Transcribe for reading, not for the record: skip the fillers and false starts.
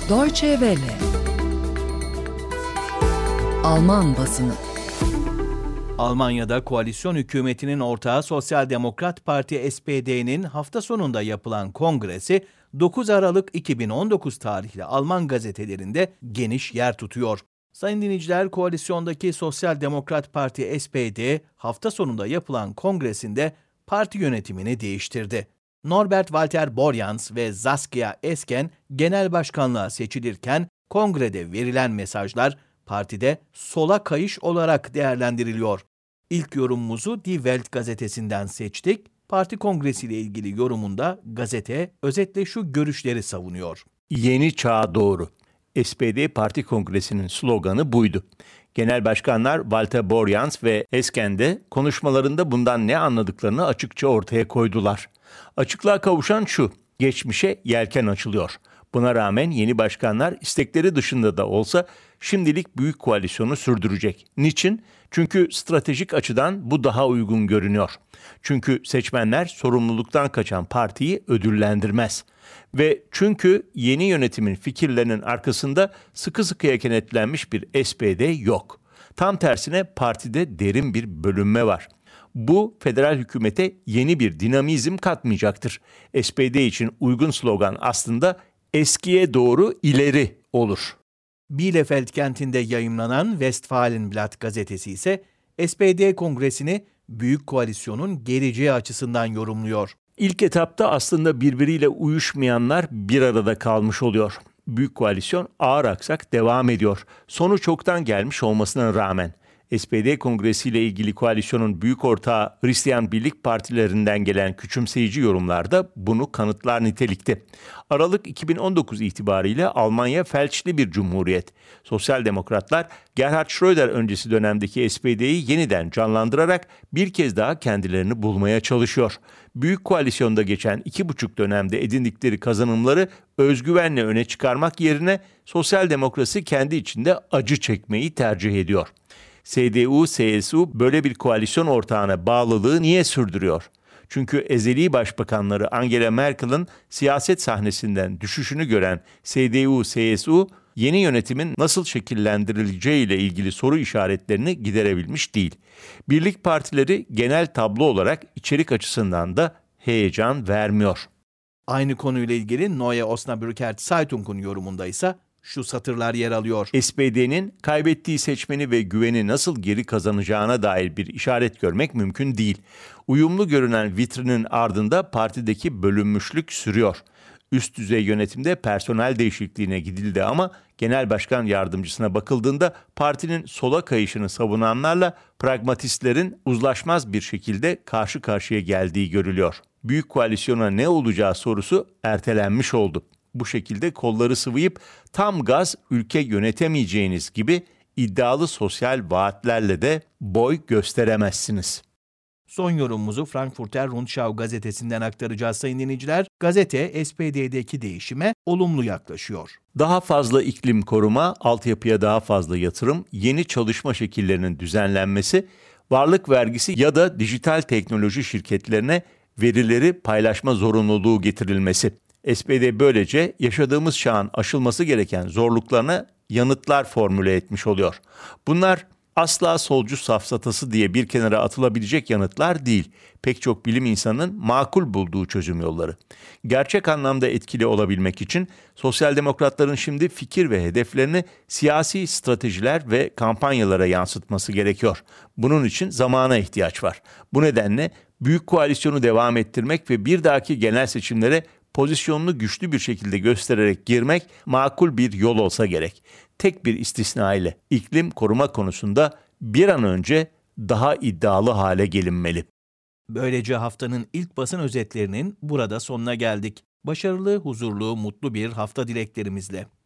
Deutsche Welle. Alman basını. Almanya'da koalisyon hükümetinin ortağı Sosyal Demokrat Parti SPD'nin hafta sonunda yapılan kongresi 9 Aralık 2019 tarihli Alman gazetelerinde geniş yer tutuyor. Sayın dinleyiciler, koalisyondaki Sosyal Demokrat Parti SPD hafta sonunda yapılan kongresinde parti yönetimini değiştirdi. Norbert Walter Borjans ve Saskia Esken genel başkanlığa seçilirken kongrede verilen mesajlar partide sola kayış olarak değerlendiriliyor. İlk yorumumuzu Die Welt gazetesinden seçtik. Parti kongresiyle ilgili yorumunda gazete özetle şu görüşleri savunuyor. Yeni çağa doğru. SPD Parti Kongresi'nin sloganı buydu. Genel başkanlar Walter Borjans ve Esken de konuşmalarında bundan ne anladıklarını açıkça ortaya koydular. Açıklığa kavuşan şu: geçmişe yelken açılıyor. Buna rağmen yeni başkanlar istekleri dışında da olsa şimdilik büyük koalisyonu sürdürecek. Niçin? Çünkü stratejik açıdan bu daha uygun görünüyor. Çünkü seçmenler sorumluluktan kaçan partiyi ödüllendirmez. Ve çünkü yeni yönetimin fikirlerinin arkasında sıkı sıkıya kenetlenmiş bir SPD yok. Tam tersine partide derin bir bölünme var. Bu federal hükümete yeni bir dinamizm katmayacaktır. SPD için uygun slogan aslında eskiye doğru ileri olur. Bielefeld kentinde yayımlanan Westfalenblatt gazetesi ise SPD kongresini büyük koalisyonun geleceği açısından yorumluyor. İlk etapta aslında birbiriyle uyuşmayanlar bir arada kalmış oluyor. Büyük koalisyon ağır aksak devam ediyor. Sonu çoktan gelmiş olmasına rağmen. SPD kongresiyle ilgili koalisyonun büyük ortağı Hristiyan Birlik Partilerinden gelen küçümseyici yorumlarda bunu kanıtlar nitelikte. Aralık 2019 itibariyle Almanya felçli bir cumhuriyet. Sosyal demokratlar Gerhard Schröder öncesi dönemdeki SPD'yi yeniden canlandırarak bir kez daha kendilerini bulmaya çalışıyor. Büyük koalisyonda geçen 2,5 dönemde edindikleri kazanımları özgüvenle öne çıkarmak yerine sosyal demokrasi kendi içinde acı çekmeyi tercih ediyor. CDU-CSU böyle bir koalisyon ortağına bağlılığı niye sürdürüyor? Çünkü ezeli başbakanları Angela Merkel'in siyaset sahnesinden düşüşünü gören CDU-CSU, yeni yönetimin nasıl şekillendirileceği ile ilgili soru işaretlerini giderebilmiş değil. Birlik partileri genel tablo olarak içerik açısından da heyecan vermiyor. Aynı konuyla ilgili Neue Osnabrücker Zeitung'un yorumunda ise şu satırlar yer alıyor. SPD'nin kaybettiği seçmeni ve güveni nasıl geri kazanacağına dair bir işaret görmek mümkün değil. Uyumlu görünen vitrinin ardında partideki bölünmüşlük sürüyor. Üst düzey yönetimde personel değişikliğine gidildi ama genel başkan yardımcısına bakıldığında partinin sola kayışını savunanlarla pragmatistlerin uzlaşmaz bir şekilde karşı karşıya geldiği görülüyor. Büyük koalisyona ne olacağı sorusu ertelenmiş oldu. Bu şekilde kolları sıvayıp tam gaz ülke yönetemeyeceğiniz gibi iddialı sosyal vaatlerle de boy gösteremezsiniz. Son yorumumuzu Frankfurter Rundschau gazetesinden aktaracağız sayın dinleyiciler. Gazete SPD'deki değişime olumlu yaklaşıyor. Daha fazla iklim koruma, altyapıya daha fazla yatırım, yeni çalışma şekillerinin düzenlenmesi, varlık vergisi ya da dijital teknoloji şirketlerine verileri paylaşma zorunluluğu getirilmesi. SPD böylece yaşadığımız çağın aşılması gereken zorluklarına yanıtlar formüle etmiş oluyor. Bunlar asla solcu safsatası diye bir kenara atılabilecek yanıtlar değil. Pek çok bilim insanının makul bulduğu çözüm yolları. Gerçek anlamda etkili olabilmek için sosyal demokratların şimdi fikir ve hedeflerini siyasi stratejiler ve kampanyalara yansıtması gerekiyor. Bunun için zamana ihtiyaç var. Bu nedenle büyük koalisyonu devam ettirmek ve bir dahaki genel seçimlere pozisyonunu güçlü bir şekilde göstererek girmek makul bir yol olsa gerek. Tek bir istisna ile iklim koruma konusunda bir an önce daha iddialı hale gelinmeli. Böylece haftanın ilk basın özetlerinin burada sonuna geldik. Başarılı, huzurlu, mutlu bir hafta dileklerimizle.